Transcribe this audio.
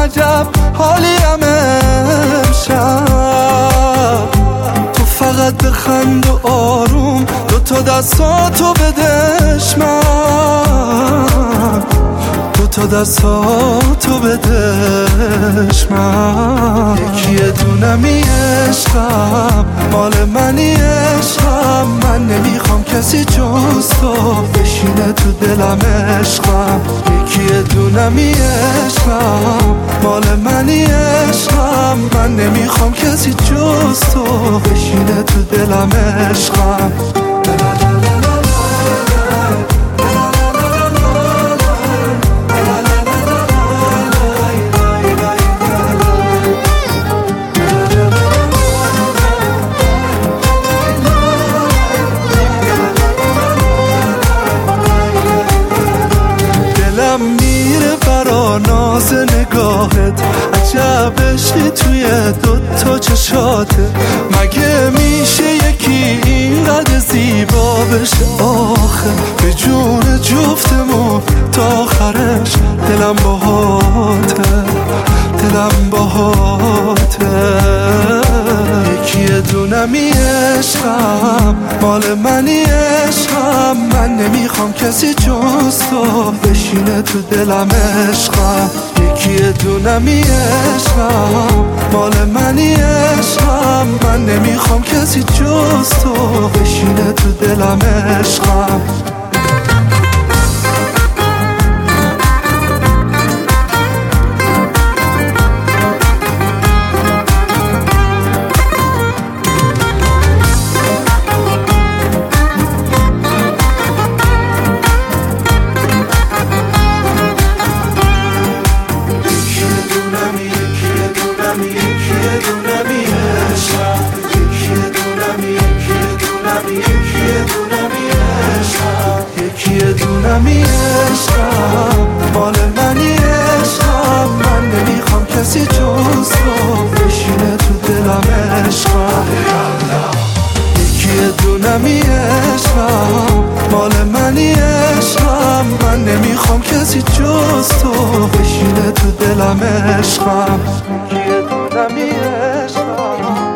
عجب حالیم امشب. تو فقط بخند و آروم دوتا دستاتو بدش من، دوتا دستاتو بدش من. یکی دونمی عشقم مال منی عشقم، من نمیخوام کسی جز تو بشینه تو دلم عشقم. یکی دونمی عشقم مال منی عشقم، من نمیخوام کسی جز تو بشینه تو دلم عشقم. میره برا ناز نگاهت، عجب عشقی توی دوتا چشاته. مگه میشه یکی اینقدر زیبا بشه آخه؟ به جون جفتمون تا آخرش دلم باهاته، دلم باهاته. یکی دونمی عشقم مال منی عشقم، من نمیخوام کسی جز تو بشینه تو دلم عشقم. یکی دونمی عشقم مال منی عشقم، من نمیخوام کسی جز تو بشینه تو دلم عشقم. یکی دونمی عشقم مال منی عشقم، من نمیخوام کسی جز تو بشینه تو دلم عشقم. یکی دونمی عشقم مال منی عشقم، من نمیخوام کسی جز تو بشینه تو دلم عشقم. یکی دونمی عشقم